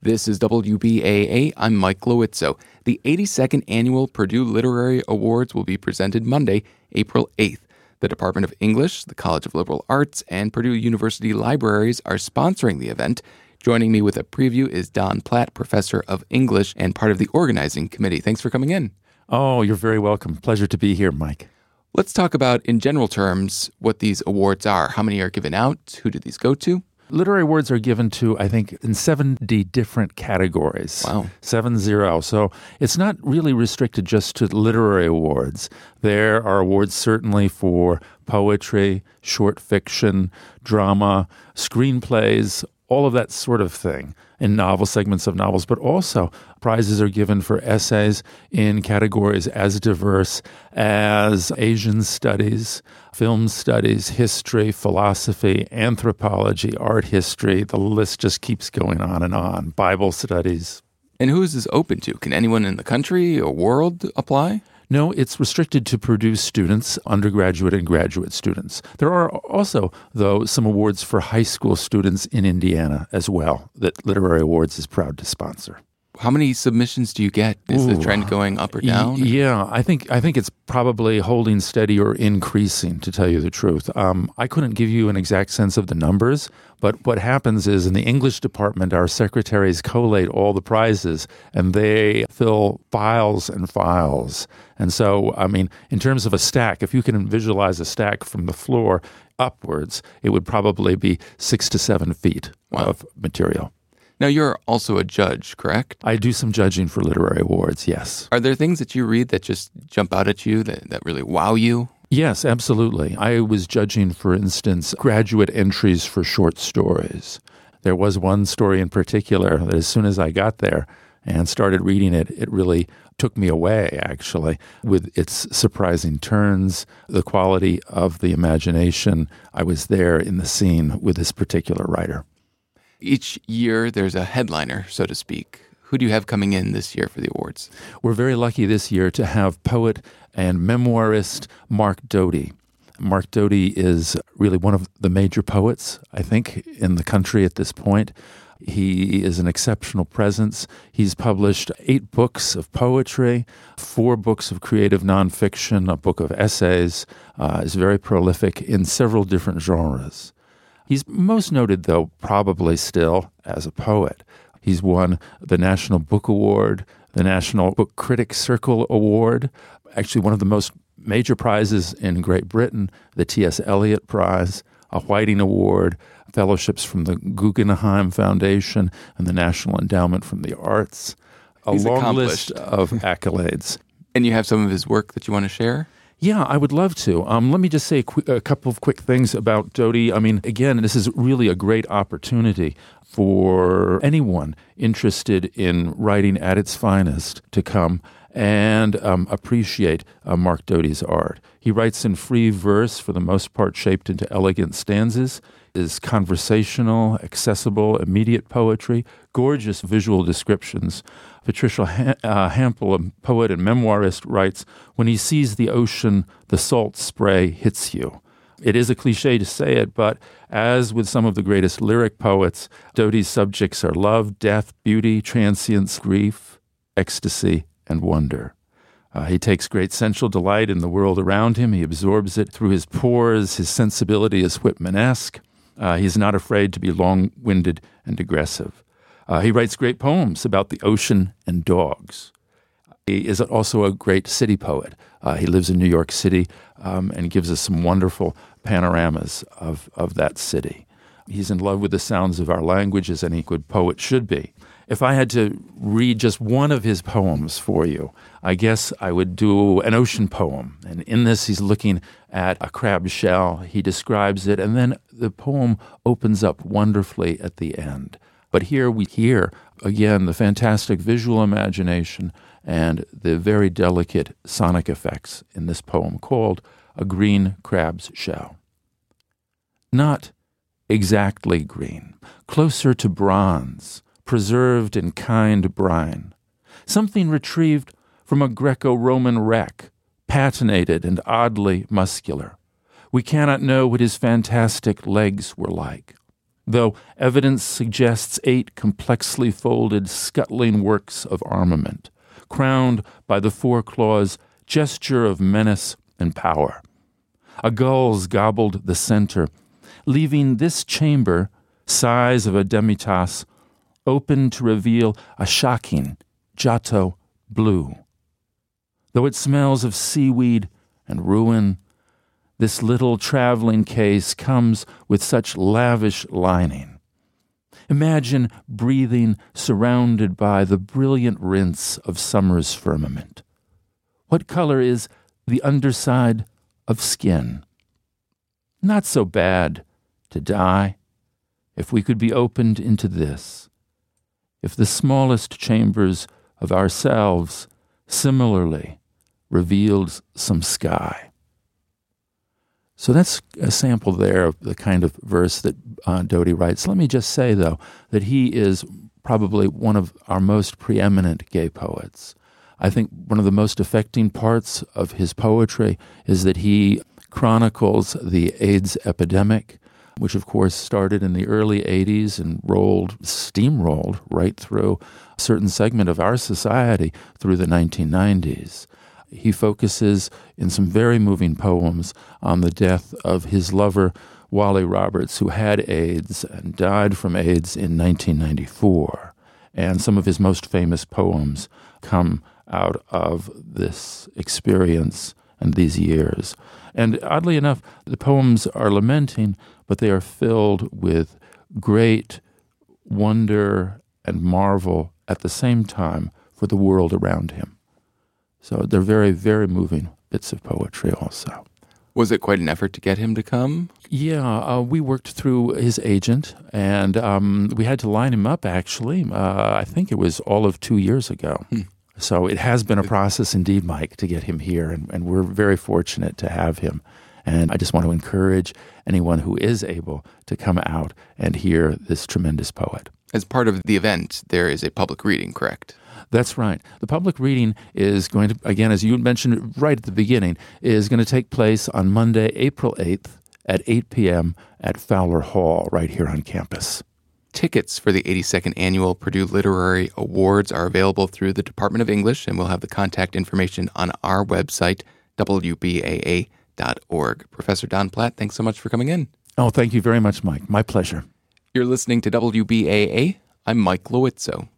This is WBAA. I'm Mike Glowitzo. The 82nd Annual Purdue Literary Awards will be presented Monday, April 8th. The Department of English, the College of Liberal Arts, and Purdue University Libraries are sponsoring the event. Joining me with a preview is Don Platt, professor of English and part of the organizing committee. Thanks for coming in. Oh, you're very welcome. Pleasure to be here, Mike. Let's talk about, in general terms, what these awards are. How many are given out? Who do these go to? Literary awards are given to, I think, in 70 different categories. Wow. 70. So it's not really restricted just to literary awards. There are awards certainly for poetry, short fiction, drama, screenplays, all of that sort of thing, in novel segments of novels, but also prizes are given for essays in categories as diverse as Asian studies, film studies, history, philosophy, anthropology, art history. The list just keeps going on, Bible studies. And who is this open to? Can anyone in the country or world apply? No, it's restricted to Purdue students, undergraduate and graduate students. There are also, though, some awards for high school students in Indiana as well that Literary Awards is proud to sponsor. How many submissions do you get? Is the trend going up or down? Yeah, I think it's probably holding steady or increasing, to tell you the truth. I couldn't give you an exact sense of the numbers, but what happens is in the English department, our secretaries collate all the prizes, and they fill files and files. And so, in terms of a stack, if you can visualize a stack from the floor upwards, it would probably be 6 to 7 feet of material. Now, you're also a judge, correct? I do some judging for literary awards, yes. Are there things that you read that just jump out at you, that really wow you? Yes, absolutely. I was judging, for instance, graduate entries for short stories. There was one story in particular that as soon as I got there and started reading it, it really took me away, actually, with its surprising turns, the quality of the imagination. I was there in the scene with this particular writer. Each year, there's a headliner, so to speak. Who do you have coming in this year for the awards? We're very lucky this year to have poet and memoirist Mark Doty. Mark Doty is really one of the major poets, I think, in the country at this point. He is an exceptional presence. He's published 8 books of poetry, 4 books of creative nonfiction, a book of essays. Is very prolific in several different genres. He's most noted, though, probably still as a poet. He's won the National Book Award, the National Book Critics Circle Award, actually one of the most major prizes in Great Britain, the T.S. Eliot Prize, a Whiting Award, fellowships from the Guggenheim Foundation and the National Endowment from the Arts. He's long list of accolades. And you have some of his work that you want to share? Yeah, I would love to. Let me just say a couple of quick things about Doty. Again, this is really a great opportunity for anyone interested in writing at its finest to come and appreciate Mark Doty's art. He writes in free verse, for the most part shaped into elegant stanzas, is conversational, accessible, immediate poetry, gorgeous visual descriptions. Patricia Hampel, a poet and memoirist, writes, "When he sees the ocean, the salt spray hits you." It is a cliche to say it, but as with some of the greatest lyric poets, Doty's subjects are love, death, beauty, transience, grief, ecstasy, and wonder. He takes great sensual delight in the world around him. He absorbs it through his pores. His sensibility is Whitmanesque. He's not afraid to be long-winded and aggressive. He writes great poems about the ocean and dogs. He is also a great city poet. He lives in New York City and gives us some wonderful panoramas of that city. He's in love with the sounds of our language, as any good poet should be. If I had to read just one of his poems for you, I guess I would do an ocean poem. And in this, he's looking at a crab shell. He describes it, and then the poem opens up wonderfully at the end. But here we hear, again, the fantastic visual imagination and the very delicate sonic effects in this poem called A Green Crab's Shell. Not exactly green, closer to bronze, preserved in kind brine, something retrieved from a Greco-Roman wreck, patinated and oddly muscular. We cannot know what his fantastic legs were like. though evidence suggests 8 complexly folded, scuttling works of armament, crowned by the 4 claws' gesture of menace and power. A gull's gobbled the center, leaving this chamber, size of a demitasse, open to reveal a shocking Giotto blue. Though it smells of seaweed and ruin, this little traveling case comes with such lavish lining. Imagine breathing surrounded by the brilliant rinse of summer's firmament. What color is the underside of skin? Not so bad to die if we could be opened into this, if the smallest chambers of ourselves similarly revealed some sky. So that's a sample there of the kind of verse that Doughty writes. Let me just say, though, that he is probably one of our most preeminent gay poets. I think one of the most affecting parts of his poetry is that he chronicles the AIDS epidemic, which of course started in the early 80s and steamrolled right through a certain segment of our society through the 1990s. He focuses in some very moving poems on the death of his lover, Wally Roberts, who had AIDS and died from AIDS in 1994. And some of his most famous poems come out of this experience and these years. And oddly enough, the poems are lamenting, but they are filled with great wonder and marvel at the same time for the world around him. So they're very, very moving bits of poetry also. Was it quite an effort to get him to come? Yeah, we worked through his agent, and we had to line him up, actually. I think it was all of 2 years ago. So it has been a process indeed, Mike, to get him here, and we're very fortunate to have him. And I just want to encourage anyone who is able to come out and hear this tremendous poet. As part of the event, there is a public reading, correct? That's right. The public reading is going to, again, as you mentioned right at the beginning, is going to take place on Monday, April 8th at 8 p.m. at Fowler Hall right here on campus. Tickets for the 82nd Annual Purdue Literary Awards are available through the Department of English, and we'll have the contact information on our website, wbaa.org. Professor Don Platt, thanks so much for coming in. Oh, thank you very much, Mike. My pleasure. You're listening to WBAA. I'm Mike Loizzo.